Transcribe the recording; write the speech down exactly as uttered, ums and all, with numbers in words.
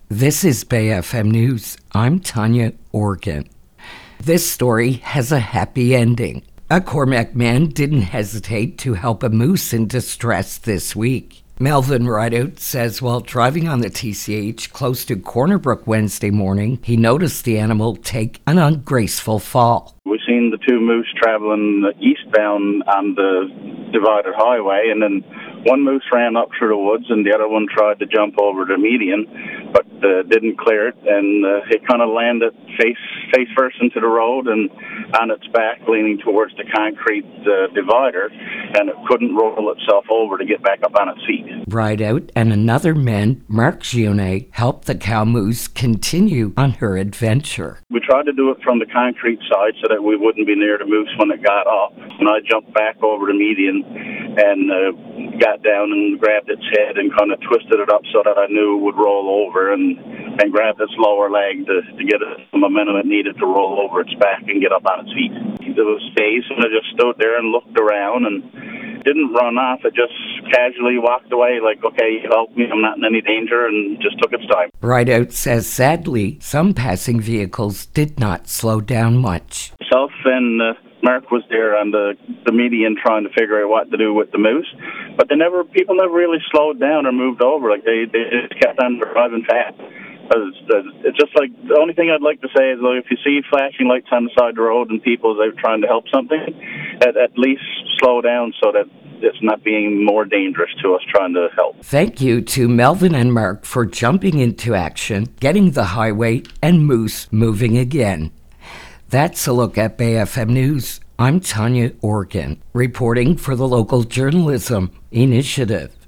This is Bay F M News. I'm Tanya Organ. This story has a happy ending. A Cormac man didn't hesitate to help a moose in distress this week. Melvin Rideout says while driving on the T C H close to Corner Brook Wednesday morning, he noticed the animal take an ungraceful fall. We seen the two moose traveling eastbound on the divided highway, and then one moose ran up through the woods and the other one tried to jump over the median, but uh, didn't clear it, and uh, it kind of landed face face first into the road and on its back leaning towards the concrete uh, divider, and it couldn't roll itself over to get back up on its feet. Rideout and another man, Mark Gionnet, helped the cow moose continue on her adventure. We tried to do it from the concrete side so that we wouldn't be near the moose when it got up, and I jumped back over the median and uh, got down and grabbed its head and kind of twisted it up so that I knew it would roll over, and, and grabbed its lower leg to, to get it the momentum it needed to roll over its back and get up on its feet. It was dazed, and I just stood there and looked around and didn't run off. It just casually walked away like, okay, help me, I'm not in any danger, and just took its time. Rideout says sadly, some passing vehicles did not slow down much. Myself and uh, Mark was there on the, the median trying to figure out what to do with the moose, but they never, people never really slowed down or moved over. Like they, they just kept on driving fast. It's, it's just like, the only thing I'd like to say is, like, if you see flashing lights on the side of the road and people are trying to help something, at, at least slow down so that it's not being more dangerous to us trying to help. Thank you to Melvin and Mark for jumping into action, getting the highway and moose moving again. That's a look at Bay F M News. I'm Tanya Organ, reporting for the Local Journalism Initiative.